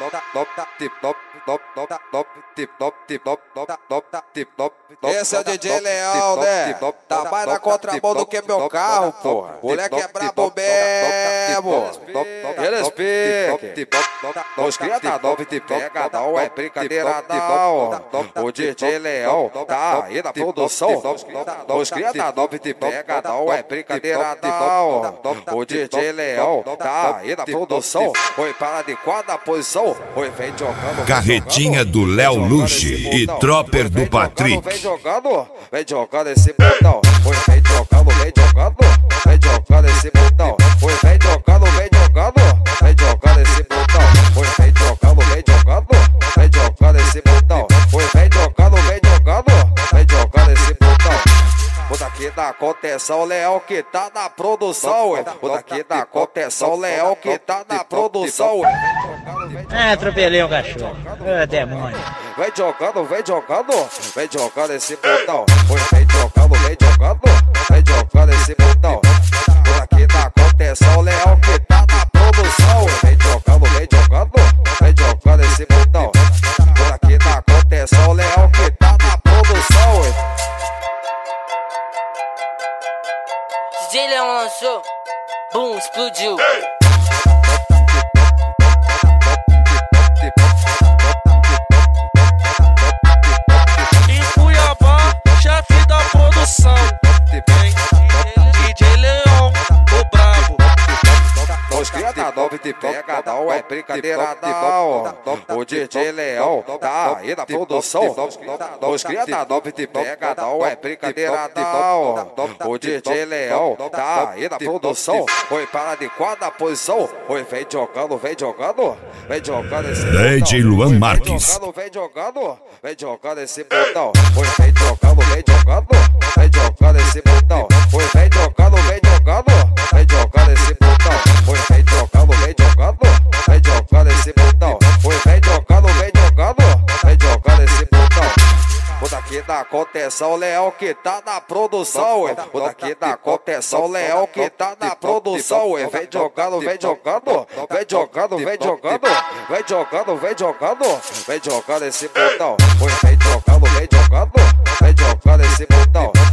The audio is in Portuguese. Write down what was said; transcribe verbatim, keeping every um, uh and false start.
Esse é o D J Leão, né? Tá mais na contramão do que meu carro, porra. Moleque é brabo mesmo. Eles piquem. Os cria tá nove de pega, não é brincadeira não. O D J Leão tá aí na produção. Os cria tá nove de pega, não é brincadeira não. O D J Leão tá aí na produção. Foi para de quarta posição. Foi vem jogando. Carretinha do Léo Luche e Tropper do Patrick. Vem jogando, vem jogando esse botão. Foi vem jogando, vem jogando, vem jogando esse botão. Foi vem jogando, vem jogando, vem jogando esse botão. Foi vem jogando, vem jogando, vem jogando esse botão. Foi vem jogando, vem jogando, vem jogando esse botão. O daqui da contenção, Leão que tá na produção, ué. O daqui da contenção, Leão que tá na produção, ué. Ah, atropelei um cachorro. Ô, demônio. Vem jogando, vem jogando, vem jogando esse botão. Vem jogando, vem jogando, vem jogando esse botão. O daqui da contenção, Leão que tá na produção, ué. Vem jogando, vem jogando, vem jogando esse botão. O daqui da contenção, Leão que tá na produção, ué. D J Leão lançou, boom, explodiu. Em Cuiabá, chefe da produção. D J Leão, o brabo. Os cria tá nove de pega, não é brincadeira não. O D J Leão tá aí na produção. Os cria tá nove de pega, não é brincadeira não. O D J Leão tá aí na produção. Foi para de quarta posição. Foi vem jogando, vem jogando, vem jogando esse botão. D J Luan Marques. Vem jogando, vem jogando esse botão. Foi vem jogando, vem jogando, vem jogando esse botão. Foi vem jogando, vem jogando, vem jogando esse botão. Foi vem jogando, vem jogando, vem jogando esse botão. Foi vem jogando, vem jogando, vem jogando esse botão. O daqui da contenção, Leão que tá na produção, ué. O daqui da contenção, Leão que tá na produção, ué. Vem jogando, vem jogando, vem jogando, vem jogando, vem jogando, vem jogando, vem jogando esse botão. Foi vem jogando, vem jogando, vem jogando esse botão.